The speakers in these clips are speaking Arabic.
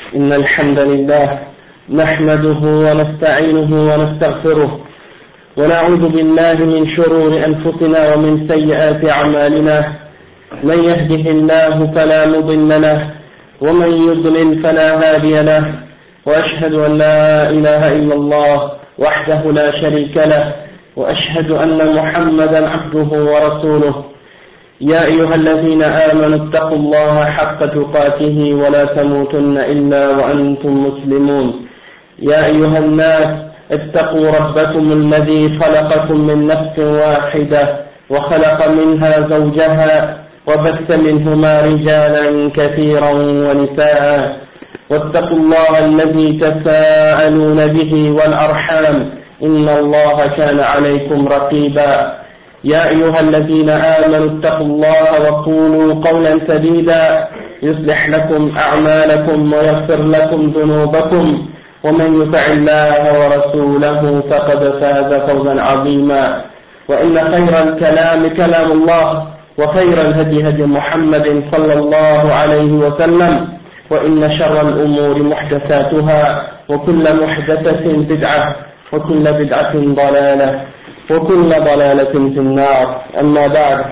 إن الحمد لله نحمده ونستعينه ونستغفره ونعوذ بالله من شرور أنفسنا ومن سيئات أعمالنا. من يهده الله فلا مضل له ومن يضلل فلا هادي له، وأشهد أن لا إله إلا الله وحده لا شريك له، وأشهد أن محمدا عبده ورسوله. يا أيها الذين آمنوا اتقوا الله حق تقاته ولا تموتن إلا وأنتم مسلمون. يا أيها الناس اتقوا ربكم الذي خلقكم من نفس واحدة وخلق منها زوجها وبث منهما رجالا كثيرا ونساء، واتقوا الله الذي تساءلون به والأرحام إن الله كان عليكم رقيبا. يا أيها الذين آمنوا اتقوا الله وقولوا قولا سديدا يصلح لكم أعمالكم ويغفر لكم ذنوبكم، ومن يطع الله ورسوله فقد فاز فوزا عظيما. وإن خير الكلام كلام الله، وخير الهدي هدي محمد صلى الله عليه وسلم، وإن شر الأمور محدثاتها، وكل محدثة بدعة، وكل بدعة ضلالة، وكل ضلالة في النار. أما بعد،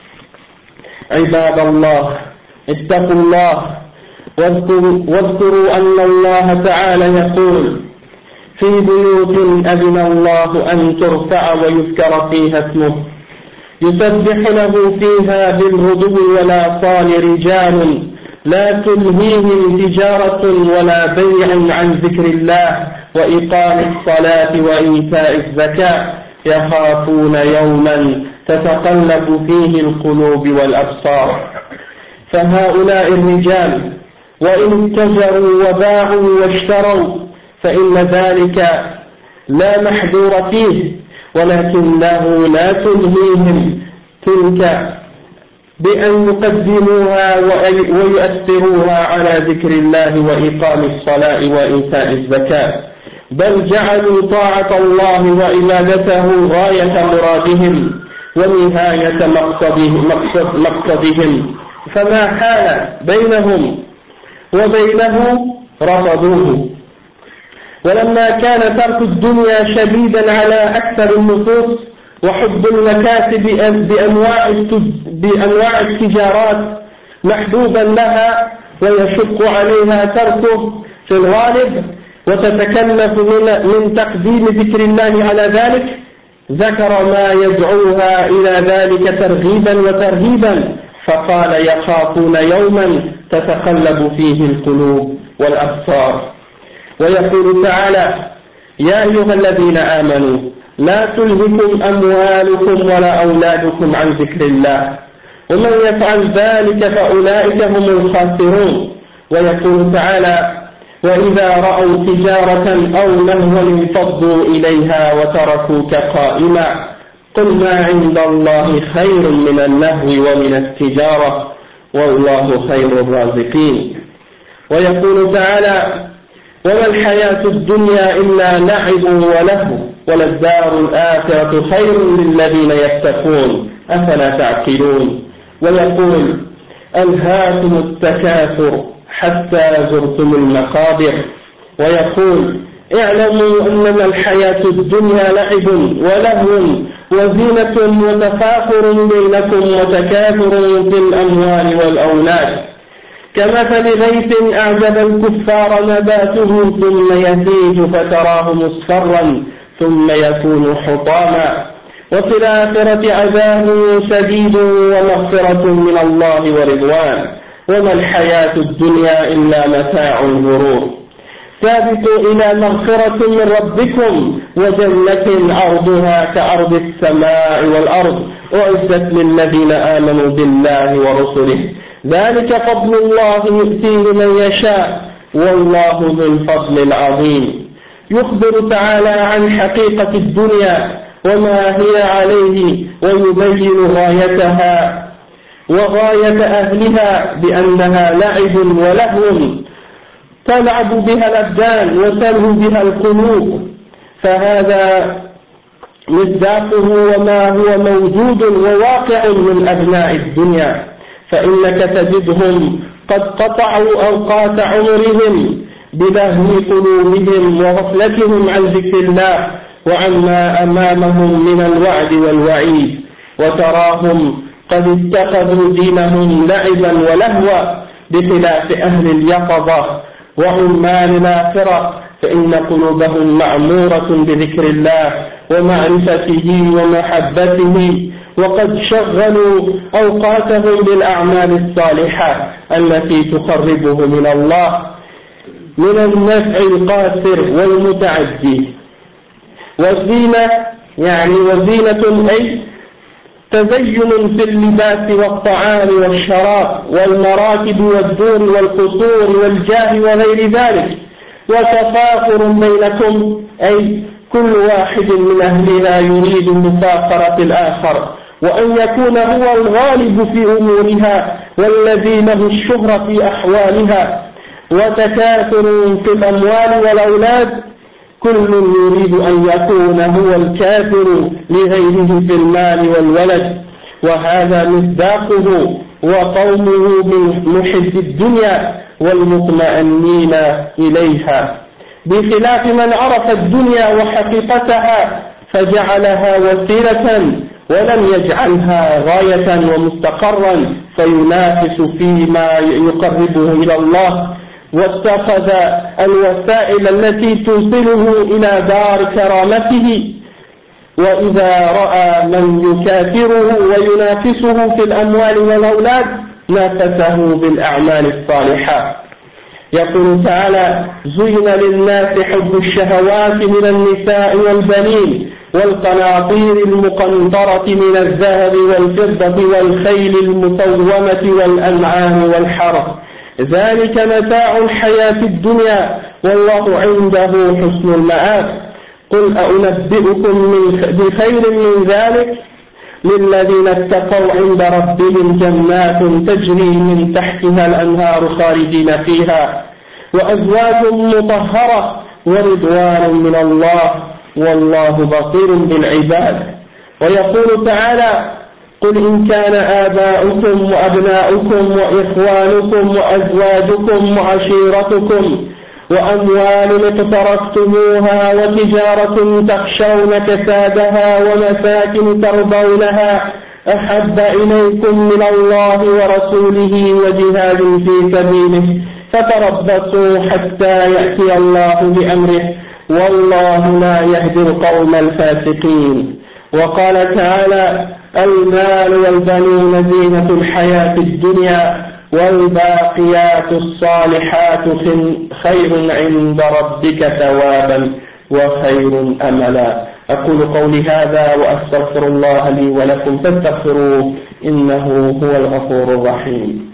عباد الله اتقوا الله واذكروا أن الله تعالى يقول: في بيوت أذن الله أن ترفع ويذكر فيها اسمه يسبح له فيها بالغدو والآصال رجال لا تلهيهم تجارة ولا بيع عن ذكر الله وإقام الصلاة وإيتاء الزكاة يخافون يوما تتقلب فيه القلوب والأبصار. فهؤلاء الرجال وإن اتجروا وباعوا واشتروا فإن ذلك لا محذور فيه، ولكنه لا تلهيهم تلك بأن يقدموها ويؤثروها على ذكر الله وإقام الصلاة وإيتاء الزكاة، بل جعلوا طاعة الله وعبادته غاية مرادهم ونهاية مقصدهم، فما حال بينهم وبينه رفضوه. ولما كان ترك الدنيا شديدا على أكثر النفوس وحب المكاسب بأنواع التجارات محبوبا لها ويشق عليها تركه في الغالب، وتتكلف من تقديم ذكر الله على ذلك، ذكر ما يدعوها إلى ذلك ترغيبا وترهيبا، فقال: يخافون يوما تتقلب فيه القلوب والأبصار. ويقول تعالى: يا أيها الذين آمنوا لا تلهكم أموالكم ولا أولادكم عن ذكر الله ومن يفعل ذلك فأولئك هم الخاسرون. ويقول تعالى: وإذا رأوا تجارة أو لهوا انفضوا إليها وتركوك قائما قل ما عند الله خير من اللهو ومن التجارة والله خير الرازقين. ويقول تعالى: وما الحياة الدنيا إلا لعب ولهو وللدار الآخرة خير للذين يتقون أفلا تعقلون. ويقول: ألهاكم التكاثر حتى زرتم المقابر. ويقول: اعلموا أنما الحياة الدنيا لعب ولهو وزينة وتفاخر بينكم وتكاثر في الأموال والأولاد كمثل غيث أعجب الكفار نباته ثم يهيج فتراه مصفرا ثم يكون حطاما وفي الآخرة عذاب شديد ومغفرة من الله ورضوان وما الحياة الدنيا إلا متاع الغرور. سابقوا إلى مغفرة من ربكم وجنة عرضها كعرض السماء والأرض أعدت للذين آمنوا بالله ورسله ذلك فضل الله يؤتيه من يشاء والله ذو الفضل العظيم. يخبر تعالى عن حقيقة الدنيا وما هي عليه ويبين غايتها وغاية أهلها بأنها لعب ولهو تلعب بها الأبدان وتلهو بها القلوب، فهذا مصداقه وما هو موجود وواقع من أبناء الدنيا، فإنك تجدهم قد قطعوا أوقات عمرهم بلهو قلوبهم وغفلتهم عن ذكر الله وعما أمامهم من الوعد والوعيد، وتراهم قد اتخذوا دينهم لعبا ولهوا بخلاف أهل اليقظة وعمال الآخرة، فإن قلوبهم معمورة بذكر الله ومعرفته ومحبته، وقد شغلوا أوقاتهم بالأعمال الصالحة التي تقربهم من الله من النفع القاصر والمتعدي. والزينة وزينة أي تزين في اللباس والطعام والشراب والمراكب والدور والقصور والجاه وغير ذلك، وتفاخر بينكم أي كل واحد من أهلها يريد مفاخرة الآخر، وأن يكون هو الغالب في أمورها والذي له الشهرة في أحوالها، وتكاثر في الأموال والأولاد، كل يريد أن يكون هو الكافر لغيره في المال والولد، وهذا مصداقه وقومه بمحب الدنيا والمطمئنين إليها، بخلاف من عرف الدنيا وحقيقتها فجعلها وسيلة ولم يجعلها غاية ومستقرا فينافس فيما يقربه إلى الله، واتخذ الوسائل التي توصله إلى دار كرامته، وإذا رأى من يكافره وينافسه في الأموال والأولاد نافسه بالأعمال الصالحة. يقول تعالى: زين للناس حب الشهوات من النساء والبنين والقناطير المقنطرة من الذهب والفضة والخيل المسومة والأنعام والحرث، ذلك متاع الحياة الدنيا والله عنده حسن المآب. قل أنبئكم بخير من ذلك للذين اتقوا عند ربهم جنات تجري من تحتها الأنهار خالدين فيها وأزواج مطهرة ورضوان من الله والله بصير بالعباد. ويقول تعالى: قل إن كان آباؤكم وأبناؤكم وإخوانكم وأزواجكم وعشيرتكم وأموال اقترفتموها وتجارة تخشون كسادها ومساكن ترضونها أحب إليكم من الله ورسوله وجهاد في سبيله فتربصوا حتى يأتي الله بأمره والله لا يهدي القوم الفاسقين. وقال تعالى: المال والبنون زينة الحياة الدنيا والباقيات الصالحات خير عند ربك ثوابا وخير أملا. أقول قولي هذا وأستغفر الله لي ولكم فاستغفروه إنه هو الغفور الرحيم.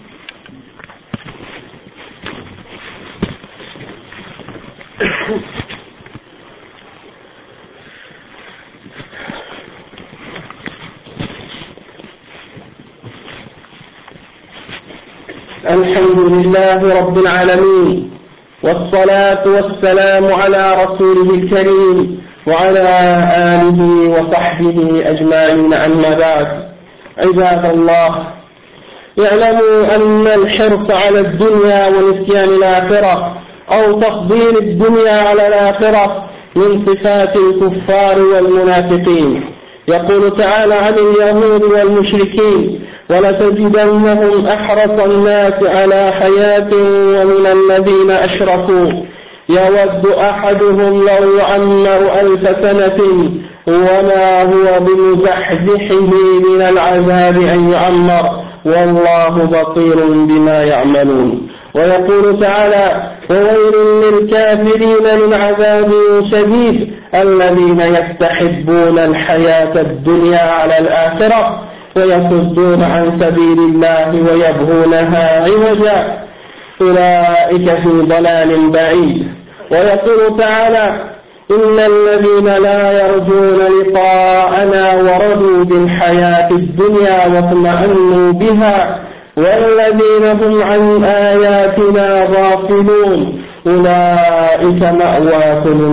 الحمد لله رب العالمين، والصلاة والسلام على رسوله الكريم وعلى آله وصحبه أجمعين، أما بعد. عباد الله، اعلموا أن الحرص على الدنيا ونسيان الآخرة أو تفضيل الدنيا على الآخرة من صفات الكفار والمنافقين. يقول تعالى عن اليهود والمشركين: ولتجدنهم أحرص الناس على حياة ومن الذين أشركوا يود أحدهم لو يعمر 1000 سنة وما هو بمزحزحه من العذاب أن يعمر والله بصير بما يعملون. ويقول تعالى: وويل للكافرين من عذاب شديد الذين يستحبون الحياة الدنيا على الآخرة ويصدون عن سبيل الله ويبغونها عوجا أولئك في ضلال بعيد. ويقول تعالى: إن الذين لا يرجون لقاءنا ورضوا بالحياة الدنيا واطمأنوا بها والذين هم عن آياتنا غافلون أولئك مأواهم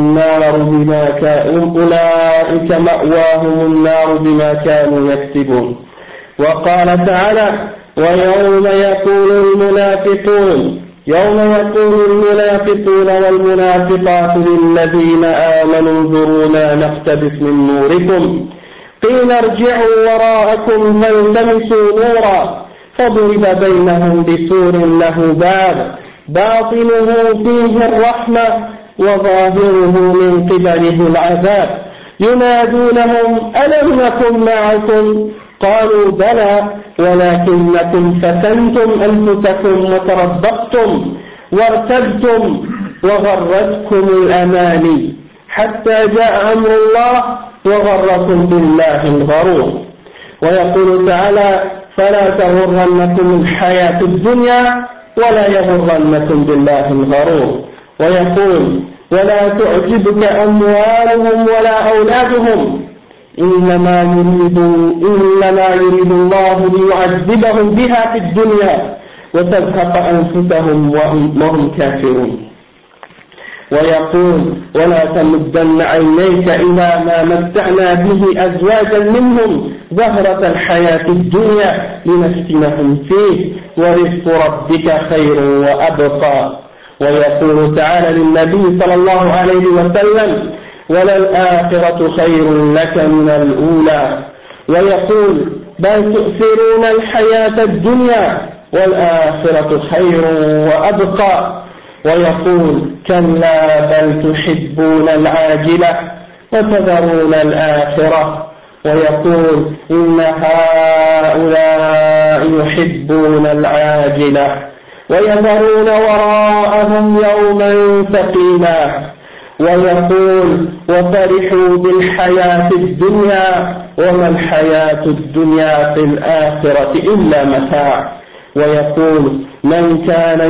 النار بما كانوا يكسبون. وقال تعالى: ويوم يقول المنافقون يوم يقول المنافقون والمنافقات للذين آمنوا انظرونا نقتبس من نوركم قيل ارجعوا وراءكم فالتمسوا نورا فضرب بينهم بسور له باب باطنه فيه الرحمة وظاهره من قبله العذاب ينادونهم ألم نكن معكم قالوا بلى ولكنكم فتنتم أنفسكم وتربصتم وارتبتم وغرتكم الأماني حتى جاء أمر الله وغركم بالله الغرور. ويقول تعالى فلا تغرنكم الحياة الدنيا ولا يغرنكم بالله الغرور. ويقول ولا تعجبك أموالهم ولا أولادهم إنما يريد الله ليعذبهم بها في الدنيا وتزهق أنفسهم وهم كافرون. ويقول ولا تمدن عينيك إلى ما متعنا به أزواجا منهم زهرة الحياة الدنيا لنفتنهم فيه ورزق ربك خير وأبقى. ويقول تعالى للنبي صلى الله عليه وسلم وللآخرة خير لك من الأولى. ويقول بل تؤثرون الحياة الدنيا والآخرة خير وأبقى. ويقول كلا بل تحبون العاجلة وتذرون الآخرة. ويقول إن هؤلاء يحبون العاجلة ويذرون وراءهم يوما ثقيلا. ويقول وفرحوا بالحياة الدنيا وما الحياة الدنيا في الآخرة إلا متاع. ويقول من كان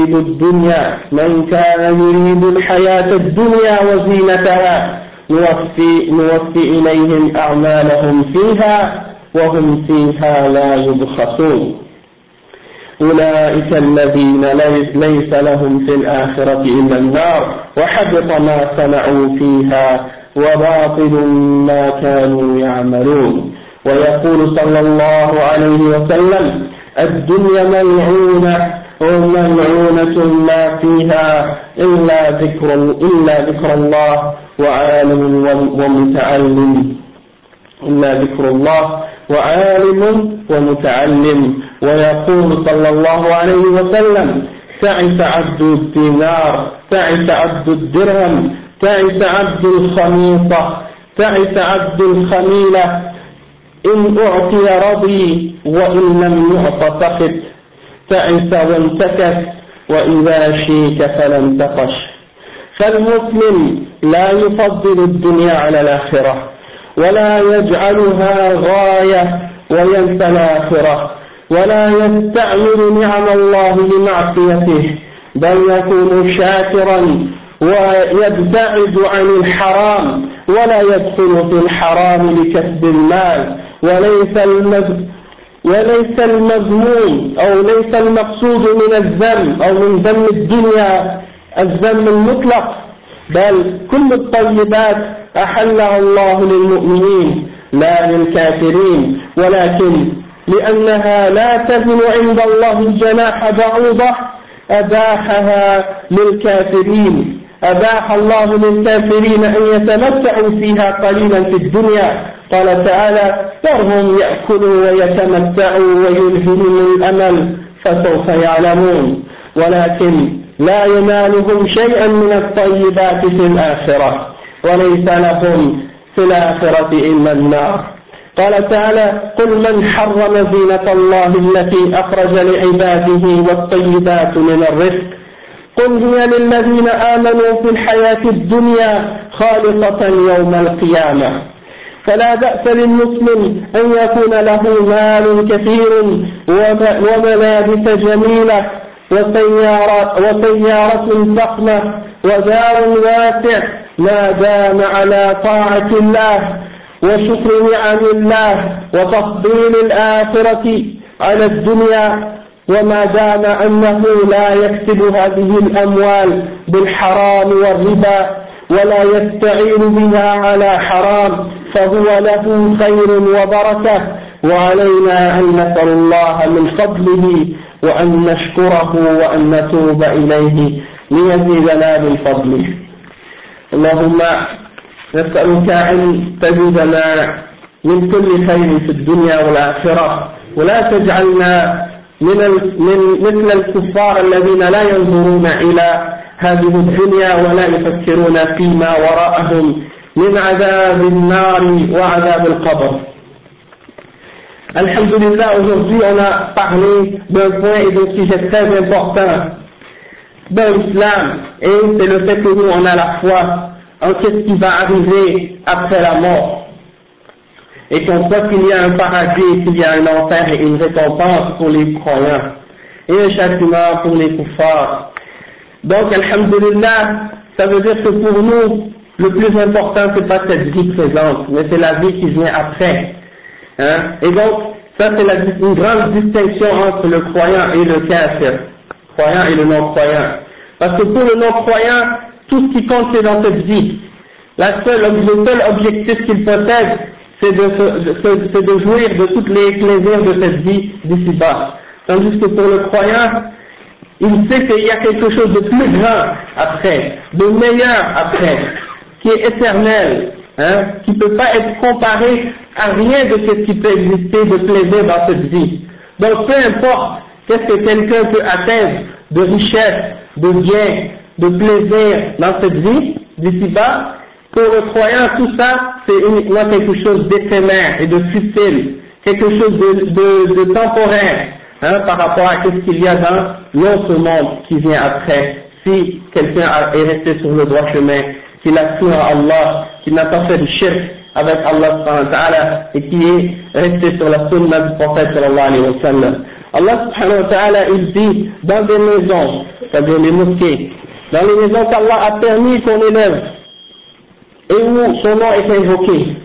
يريد الحياة الدنيا وزينتها نوفي إليهم أعمالهم فيها وهم فيها لا يبخسون. أولئك الذين ليس لهم في الآخرة إلا النار وحبط ما صنعوا فيها وباطل ما كانوا يعملون. ويقول صلى الله عليه وسلم الدنيا ملعونة وملعونة ما فيها إلا ذكر الله وعالم ومتعلم إلا ذكر الله وعالم ومتعلم. ويقول صلى الله عليه وسلم تعس عبد الدينار تعس عبد الدرهم تعس عبد الخميصة تعس عبد الخميلة إن أعطي رضي وإن لم يعط سخط تعس وانتكس وإذا شيك فلم تقش. فالمسلم لا يفضل الدنيا على الآخرة ولا يجعلها غاية وينسى الآخرة ولا يستعمل نعم الله لمعصيته بل يكون شاكرا ويبتعد عن الحرام ولا يدخل في الحرام لكسب المال. وليس المذموم أو ليس المقصود من الذم أو من ذم الدنيا الذم المطلق بل كل الطيبات أحلها الله للمؤمنين لا للكافرين ولكن لأنها لا تزن عند الله جناح بعوضة أباحها للكافرين. أباح الله للكافرين أن يتمتعوا فيها قليلا في الدنيا. قال تعالى ذرهم يأكلوا ويتمتعوا ويلههم الأمل فسوف يعلمون. ولكن لا ينالهم شيئا من الطيبات في الآخرة وليس لهم في الآخرة إلا النار. قال تعالى قل من حرم زينة الله التي أخرج لعباده والطيبات من الرزق قل هي للذين آمنوا في الحياة الدنيا خالصة يوم القيامة. فلا بأس للمسلم أن يكون له مال كثير وملابس جميلة وسيارة فخمة ودار واسع ما دام على طاعة الله وشكر نعم الله وتفضيل الآخرة على الدنيا وما دام أنه لا يكسب هذه الأموال بالحرام والربا ولا يستعين بها على حرام فهو له خير وبركة. وعلينا أن نسأل الله من فضله وأن نشكره وأن نتوب إليه ليزيدنا من فضله. اللهم نسألك أن تزيدنا من كل خير في الدنيا والآخرة، ولا تجعلنا مثل الكفار الذين لا ينظرون إلى هذه الدنيا ولا يفكرون فيما وراءهم من عذاب النار وعذاب القبر. Alhamdulillah, aujourd'hui on a parlé d'un point et d'un sujet très important dans l'islam, et c'est le fait que nous on a la foi en ce qui va arriver après la mort, et qu'on croit qu'il y a un paradis, qu'il y a un enfer et une récompense pour les croyants, et un châtiment pour les kuffars. Donc, alhamdulillah, ça veut dire que pour nous, le plus important, c'est pas cette vie présente, mais c'est la vie qui vient après. Hein? Et donc, ça c'est une grande distinction entre le croyant et le kafir, croyant et le non-croyant. Parce que pour le non-croyant, tout ce qui compte c'est dans cette vie. Le seul objectif qu'il possède, c'est de jouir de tous les plaisirs de cette vie d'ici-bas. Tandis que pour le croyant, il sait qu'il y a quelque chose de plus grand après, de meilleur après, qui est éternel, hein, qui ne peut pas être comparé à rien de ce qui peut exister de plaisir dans cette vie. Donc peu importe qu'est-ce que quelqu'un peut atteindre de richesse, de bien, de plaisir dans cette vie d'ici-bas, pour le croyant tout ça c'est uniquement quelque chose d'éphémère et de futile, quelque chose de temporaire, hein, par rapport à ce qu'il y a dans l'autre monde qui vient après, si quelqu'un est resté sur le droit chemin, qu'il a cru en Allah, qu'il n'a pas fait de shirk avec Allah subhanahu wa ta'ala et qui est resté sur la sunna du prophète sallallahu alayhi wa sallam. Allah subhanahu wa ta'ala il dit dans des maisons, c'est-à-dire les mosquées, dans les maisons qu'Allah a permis qu'on élève et où son nom est invoqué,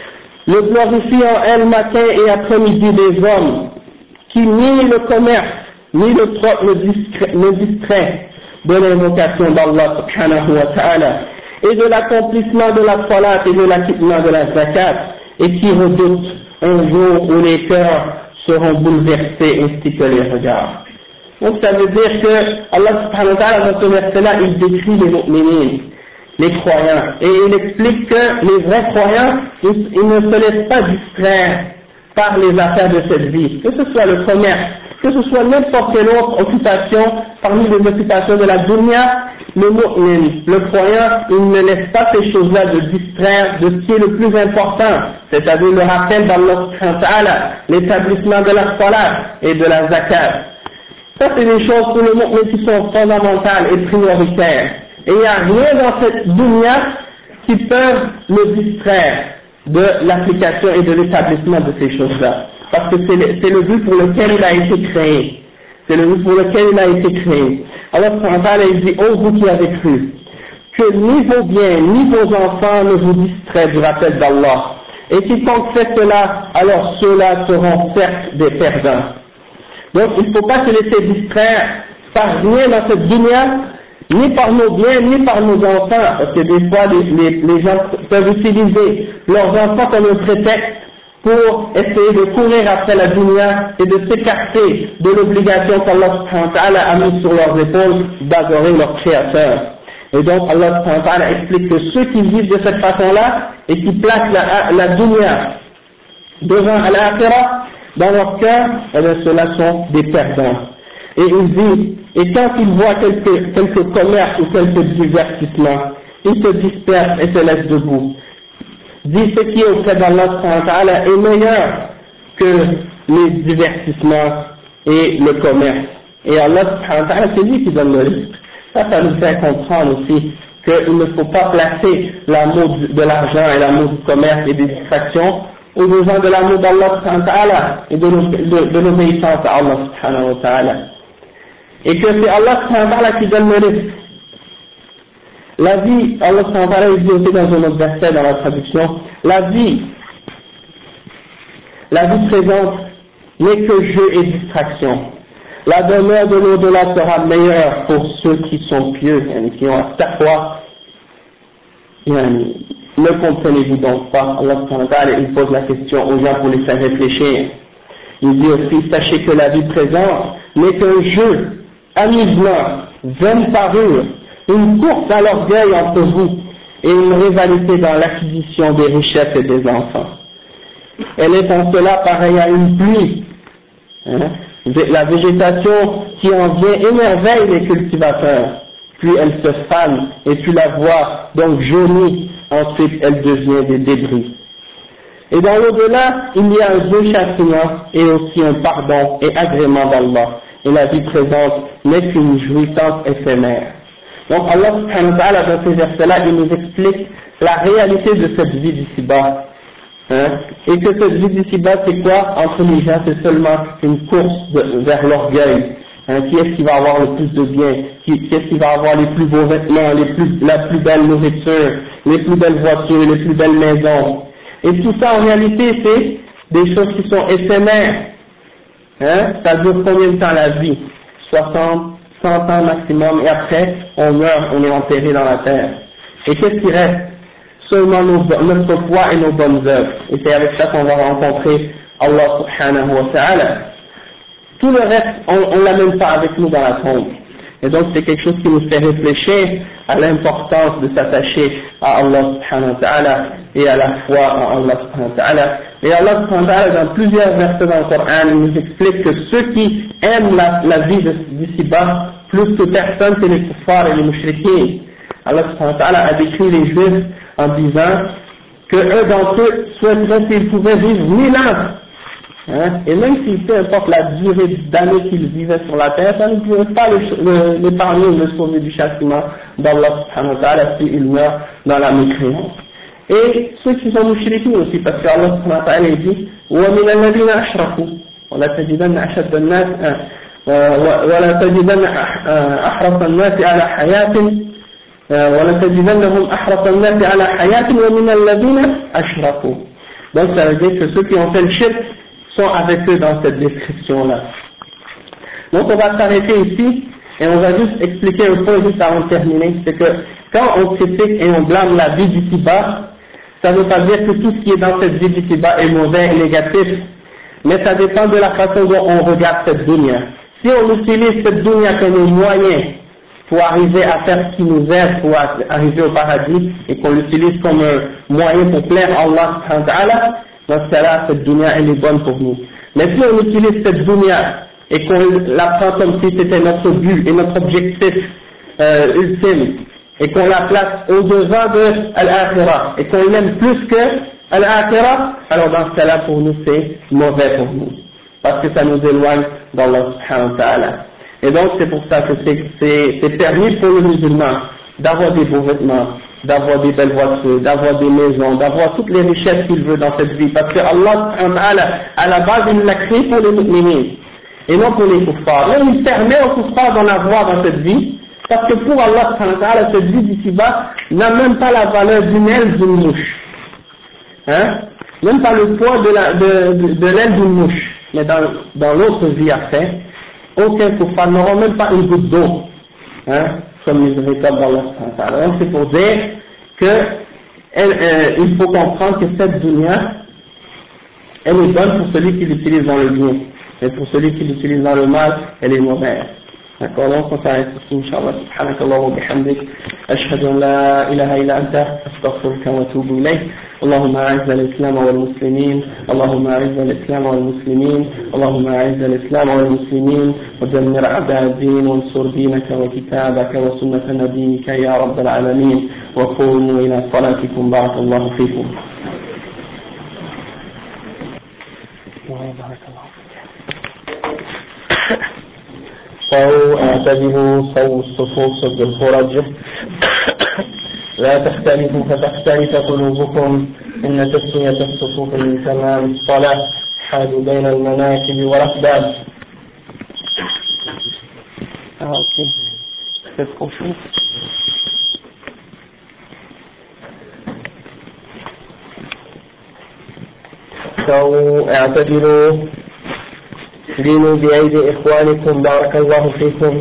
le glorifiant elle matin et après-midi des hommes qui ni le commerce ni le troc ne distrait de l'invocation d'Allah subhanahu wa ta'ala et de l'accomplissement de la salat et de l'acquittement de la zakat, et qui redoutent un jour où les cœurs seront bouleversés ainsi que les regards. Donc ça veut dire que Allah subhanahu wa ta'ala dans ce verset-là, il décrit les mu'minines, les croyants, et il explique que les vrais croyants, ils ne se laissent pas distraire par les affaires de cette vie, que ce soit le commerce, que ce soit n'importe quelle autre occupation parmi les occupations de la dunya. Le mu'min, le croyant, il ne laisse pas ces choses-là de distraire de ce qui est le plus important, c'est-à-dire le rappel d'Allah subhanahu wa ta'ala, l'établissement de la salat et de la zakat. Ça c'est des choses pour le mu'min qui sont fondamentales et prioritaires. Et il n'y a rien dans cette dunya qui peut le distraire de l'application et de l'établissement de ces choses-là. Parce que c'est le but pour lequel il a été créé. C'est le but pour lequel il a été créé. Allah subhanahu wa ta'ala il dit, ô vous qui avez cru, que ni vos biens, ni vos enfants ne vous distraient du rappel d'Allah. Et quiconque fait cela, alors ceux-là seront certes des perdants. Donc il ne faut pas se laisser distraire par rien dans cette dunya, ni par nos biens, ni par nos enfants, parce que des fois les gens peuvent utiliser leurs enfants comme un prétexte pour essayer de courir après la dunya et de s'écarter de l'obligation qu'Allah subhanahu wa ta'ala a mis sur leurs épaules d'adorer leur créateur. Et donc Allah subhanahu wa ta'ala explique que ceux qui vivent de cette façon-là et qui placent la dunya devant l'akhirah dans leur cœur, eh bien ceux-là sont des perdants. Et il dit, et quand ils voient quelques commerces ou quelques divertissements, ils se dispersent et se laissent debout. Dit ce qui est auprès d'Allah subhanahu wa ta'ala est meilleur que les divertissements et le commerce. Et Allah subhanahu wa ta'ala, c'est lui qui donne le risque. Ça nous fait comprendre aussi qu'il ne faut pas placer l'amour de l'argent et l'amour du commerce et des distractions au devant de l'amour d'Allah subhanahu wa ta'ala et de l'obéissance à Allah subhanahu wa ta'ala. Et que c'est Allah subhanahu wa ta'ala qui donne le risque. La vie, Allah subhanahu wa ta'ala dit aussi dans un autre verset dans la traduction, la vie présente n'est que jeu et distraction. La demeure de l'au-delà sera meilleure pour ceux qui sont pieux, qui ont taqwa. Ne comprenez-vous donc pas? Allah subhanahu wa ta'ala il pose la question aux gens pour les faire réfléchir. Il dit aussi, sachez que la vie présente n'est qu'un jeu, amusement, vaine parure, une course à l'orgueil entre vous et une rivalité dans l'acquisition des richesses et des enfants. Elle est en cela pareille à une pluie. La végétation qui en vient émerveille les cultivateurs, puis elle se fane et puis la voie donc jaunit, ensuite elle devient des débris. Et dans l'au-delà, il y a un beau châtiment et aussi un pardon et agrément d'Allah. Et la vie présente n'est qu'une jouissance éphémère. Donc Allah subhanahu wa ta'ala dans ces versets-là, il nous explique la réalité de cette vie d'ici-bas. Et que cette vie d'ici-bas, c'est quoi? Entre les gens, c'est seulement une course vers l'orgueil. Qui est-ce qui va avoir le plus de bien? Qui est-ce qui va avoir les plus beaux vêtements, la plus belle nourriture, les plus belles voitures, les plus belles maisons? Et tout ça, en réalité, c'est des choses qui sont éphémères. Ça dure combien de temps la vie? 60, 100 ans maximum, et après, on meurt, on est enterré dans la terre. Et qu'est-ce qui reste? Seulement notre foi et nos bonnes œuvres. Et c'est avec ça qu'on va rencontrer Allah subhanahu wa ta'ala. Tout le reste, on ne l'amène pas avec nous dans la tombe. Et donc c'est quelque chose qui nous fait réfléchir à l'importance de s'attacher à Allah subhanahu wa ta'ala et à la foi en Allah subhanahu wa ta'ala. Et Allah subhanahu wa ta'ala, dans plusieurs versets dans le Coran, il nous explique que ceux qui aiment la vie d'ici-bas plus que personne, c'est les kuffars et les mushrikins. Allah subhanahu wa ta'ala a décrit les juifs en disant que eux d'entre eux souhaiteraient s'ils pouvaient vivre 1000 ans. Et même si peu importe la durée d'années qu'ils vivaient sur la terre, ça ne pourrait pas l'épargner ou le sauver du châtiment d'Allah subhanahu wa ta'ala s'ils meurent dans la mécréance. Et ceux qui sont mushrikins aussi, parce qu'Allah subhanahu wa ta'ala dit وَمِنَ الَّذِينَ أَشْرَكُوا وَلَا تَجِدَنَّ أَشَدَّ النَّاسِ وَلَا تَجِدَنَّ أَحْرَصَ النَّاسِ عَلَى حَيَاةٍ وَلَتَجِدَنَّهُمْ أَحْرَصَ النَّاسِ عَلَى حَيَاةٍ وَمِنَ الَّذِينَ أَشْرَكُوا. Donc ça veut dire que ceux qui ont fait le shirk sont avec eux dans cette description-là. Donc on va s'arrêter ici et on va juste expliquer un point juste avant de terminer. C'est que quand on critique et on blâme la vie d'ici-bas, ça ne veut pas dire que tout ce qui est dans cette vie d'ici-bas est mauvais et négatif, mais ça dépend de la façon dont on regarde cette dunya. Si on utilise cette dunya comme un moyen pour arriver à faire ce qui nous aide, pour arriver au paradis, et qu'on l'utilise comme un moyen pour plaire à Allah subhanahu wa ta'ala, dans ce cas-là, cette dunya, elle est bonne pour nous. Mais si on utilise cette dunya, et qu'on la prend comme si c'était notre but et notre objectif ultime, et qu'on la place au-devant de Al-Akhirah, et qu'on l'aime plus que Al-Akhirah, alors dans ce cas-là, pour nous, c'est mauvais pour nous. Parce que ça nous éloigne d'Allah subhanahu wa ta'ala. Et donc c'est pour ça que c'est permis pour le musulman d'avoir des beaux vêtements, d'avoir des belles voitures, d'avoir des maisons, d'avoir toutes les richesses qu'il veut dans cette vie. Parce que Allah, à la base, il l'a créé pour les musulmans et non pour les kuffars. Là, il permet aux kuffars d'en avoir dans cette vie, parce que pour Allah, cette vie d'ici-bas n'a même pas la valeur d'une aile d'une mouche. Même pas le poids de l'aile d'une mouche. Mais dans l'autre vie après, aucun kuffar n'aura même pas une goutte d'eau, comme miséricorde d'Allah. Donc c'est pour dire que il faut comprendre que cette dunya, elle est bonne pour celui qui l'utilise dans le bien, mais pour celui qui l'utilise dans le mal, elle est mauvaise. D'accord, donc on s'arrête ici, Inch'Allah. Subhanakallah wa bihamdik. Ashhadu an la ilaha illa anta, astaghfiruka wa atubu ilayk. اللهم أعز الإسلام والمسلمين اللهم أعز الإسلام والمسلمين اللهم أعز الإسلام والمسلمين ودمر أعداء الدين وانصر دينك وكتابك وسنة نبيك يا رب العالمين وقوموا إلى صلاتكم بارك الله فيكم. صووا اعتدلوا صووا الصفوف صد الفرج لا تختلفوا فتختلف قلوبكم إن تسوية الصفوف من تمام الصلاة حالوا بين المناكب والأقدام. اوكي صووا اعتدلوا لينوا بأيدي إخوانكم بارك الله فيكم.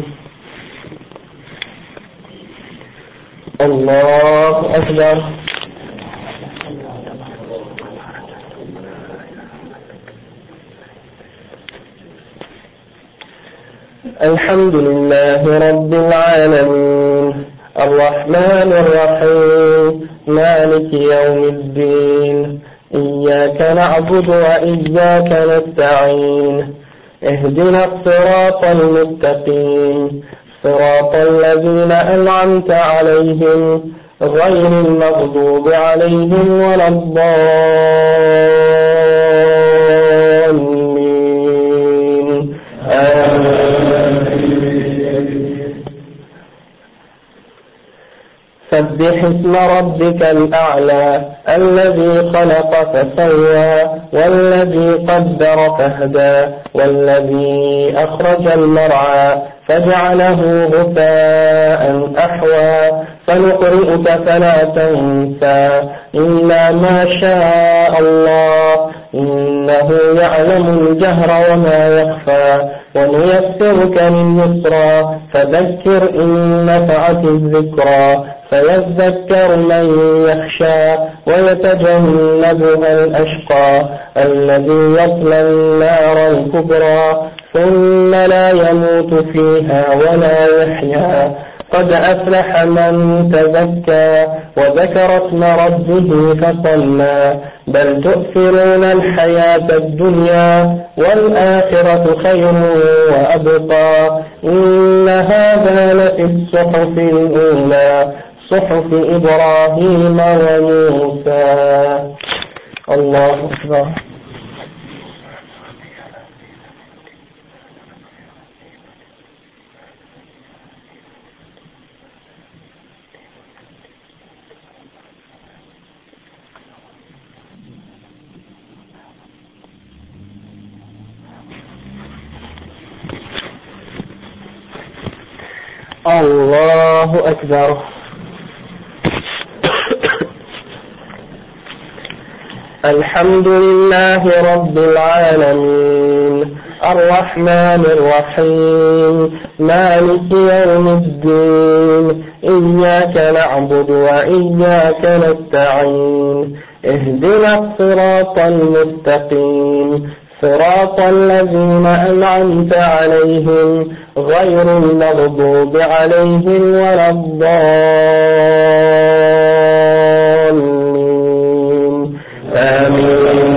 الله أكبر. الحمد لله رب العالمين الرحمن الرحيم مالك يوم الدين إياك نعبد وإياك نستعين اهدنا الصراط المستقيم صراط الذين أنعمت عليهم غير المغضوب عليهم ولا الضالين سبح اسم ربك الأعلى الذي خلق فسوى والذي قدر فهدى والذي أخرج المرعى فجعله غثاء أحوى سنقرئك فلا تنسى إلا ما شاء الله إنه يعلم الجهر وما يخفى ونيسرك لليسرى فذكر إن نفعت الذكرى فيذكر من يخشى ويتجنبها الأشقى الذي يصلى النار الكبرى ثم لا يموت فيها ولا يحيا قد أفلح من تزكى وذكر اسم ربه فصلى بل تؤثرون الحياة الدنيا والآخرة خير وأبقى إن هذا لفي الصحف الأولى صحف إبراهيم وموسى. الله أكبر. الله أكبر. الحمد لله رب العالمين الرحمن الرحيم مالك يوم الدين إياك نعبد وإياك نستعين اهدنا الصراط المستقيم صراط الذين أنعمت عليهم غير المغضوب عليهم ولا الضالين آمين.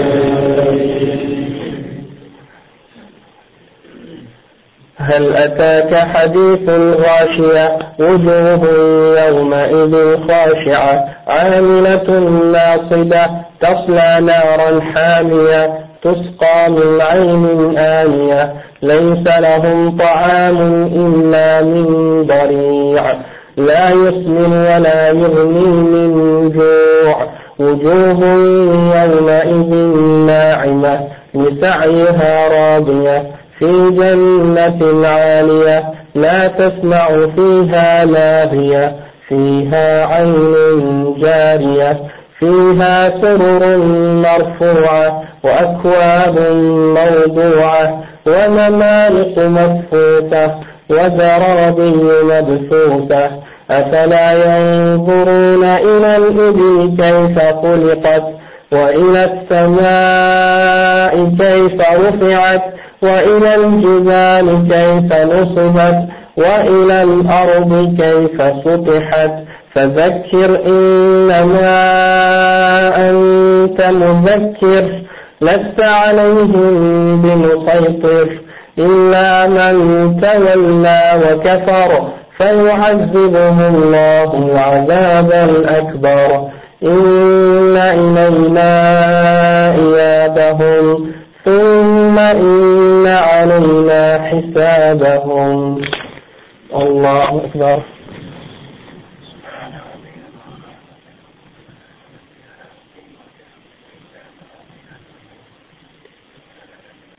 هل أتاك حديث الغاشية وجوه يومئذ خاشعة عاملة ناصبة تصلى نارا حامية تسقى من عين آنية ليس لهم طعام إلا من ضريع لا يسمن ولا يغني من جوع وجوه يومئذ ناعمة لسعيها راضية في جنة عالية لا تسمع فيها لاغية فيها عين جارية فيها سرر مرفوعة وأكواب موضوعة ونمارق مصفوفة وزرابي مبثوثة أفلا ينظرون إلى الإبل كيف خلقت وإلى السماء كيف رفعت وإلى الجبال كيف نصبت وإلى الأرض كيف سطحت فذكر إنما أنت مذكر لست عليهم بمسيطر إلا من تولى وكفر فيعذبه الله العذاب الأكبر إن إلينا إيابهم ثم إن علينا حسابهم. الله أكبر.